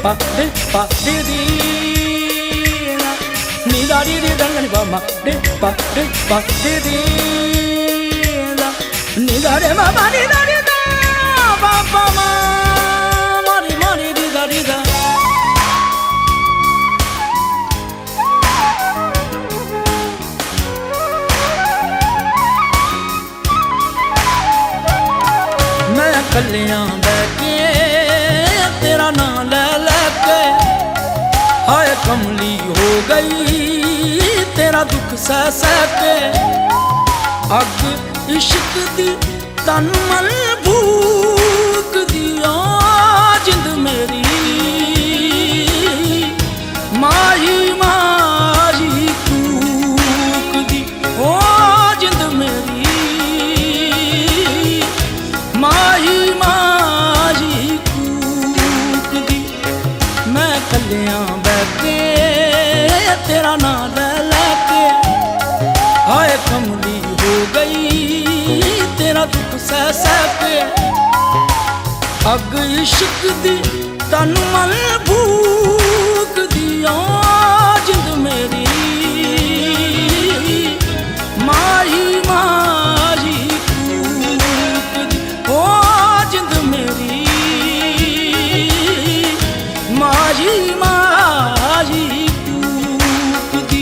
pa de di la ni da di di da ni pa ma de pa de di la ni da de ma pa ni da di da pa pa ma ni di da di da मैं कलियां बैठे तेरा नाम ले लेके हाय कमली हो गई तेरा दुख सह सह के अग इश्क दी तन मन भूख दिया जिंद मेरी माही माही कूक दी ओ जिंद मेरी माही माही कूक दी मैं कलियां बैठे तेरा नाम ले लेके हाय कमली हो गई तेरा दुख सह सह के अग इश्क दी तन मन भूख दिया जिंद मेरी माही माही कूक दी ओ जिंद मेरी माही माही कूक दी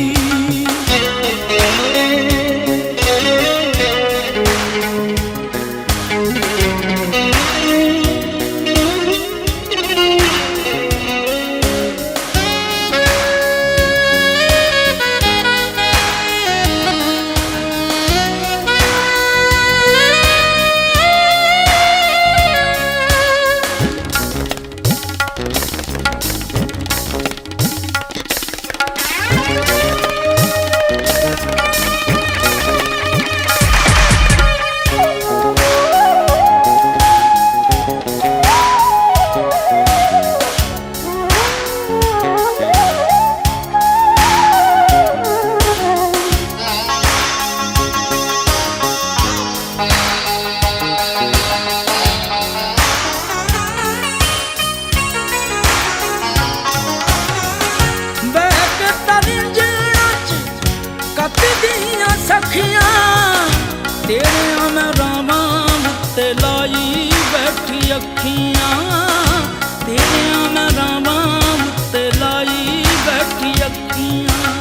सखियां तेरे मैं रामा मुत्ते लाई बैठी अखियां तेरे मैं रामा मुत्ते लाई बैठी अखियां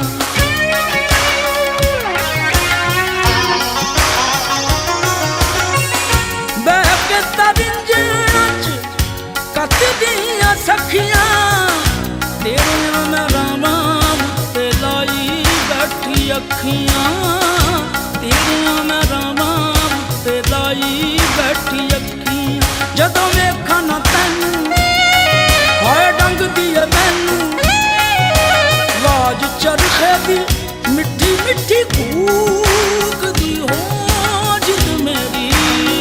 बैठ तरिंजां कत दियां सखियां तेरे मैं रामा मुत्ते लाई बैठी अखियां मैं रामा ते लाई बैठी अखियां जदों वेखां ना तैनू हाय डंग दी मैनू आवाज चरखे दी मिठी मिठी कूक दी हो जिंद मेरी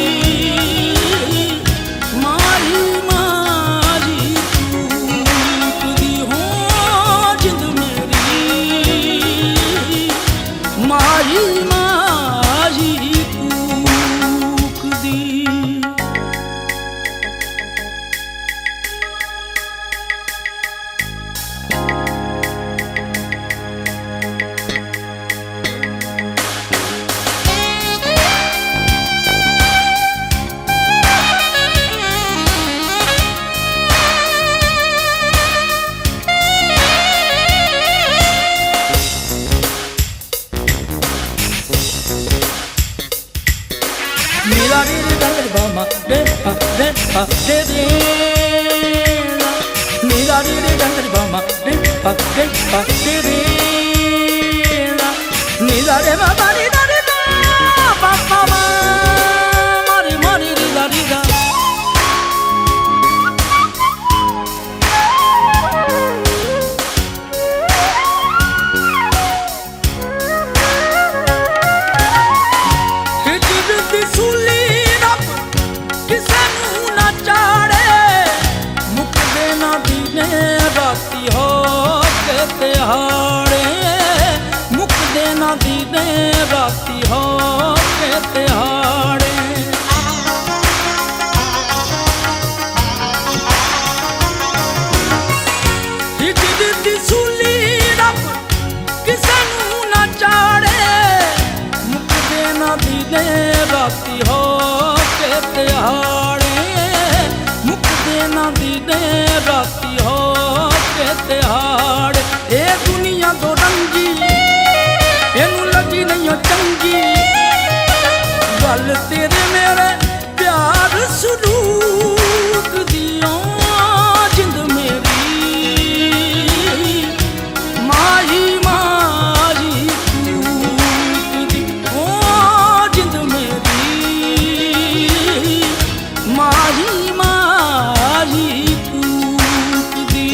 माही माही कूक दी हो जिंद मेरी माही नीला नीली डंगरी बामा दे पा दे दे नीला नीली डंगरी बामा दे पा दे दे नीला रे बाबा नी दा रे दा पापा मा मारी मारी री दा री दा राती हो के तिहाड़े मुकदे ना दीने राती हो के तिहाड़ ए दुनिया तो रंगी इनू लगी नहीं चंगी गल तेरे मेरे प्यार सलूक दिया जिंद मेरी माही माही कूक दी ओ जिंद मेरी माही माही कूक दी।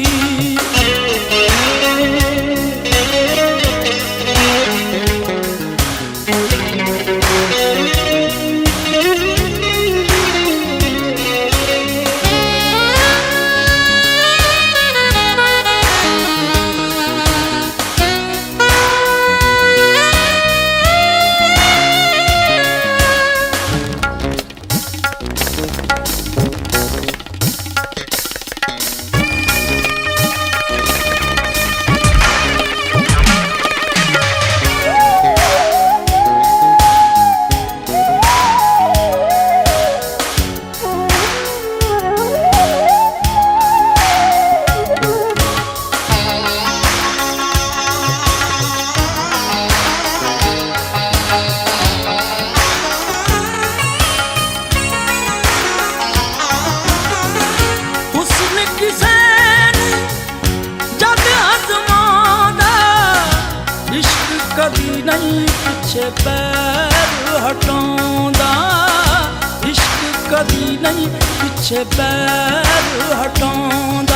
कदी नहीं पिछे पैर हटाउंदा इश्क कदी नहीं पिछे पैर हटाउंदा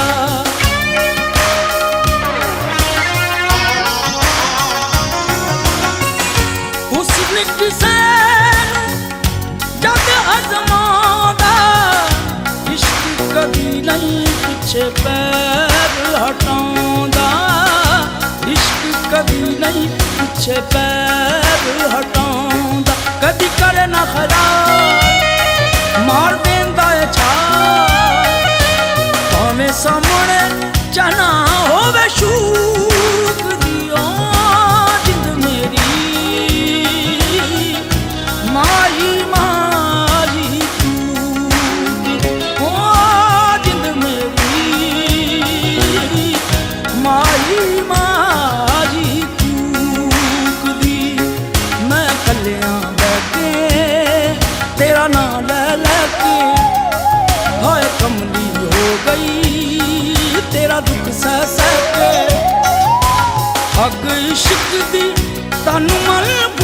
हुस्न किसे जग अज़मांदा इश्क कदी नहीं पिछे पैर हटाउंदा इश्क कदी नहीं पिछे पैर हटाउंदा कदी करे ना खराब मार देंदा है छाल भावें सामने चना होवे शूक दियो जिंद मेरी माही माही कूक ओ जिंद मेरी माही माही तेरा नाम ले लेके हाय कमली हो गई तेरा दुख सह सह के अग इश्क दी तन मन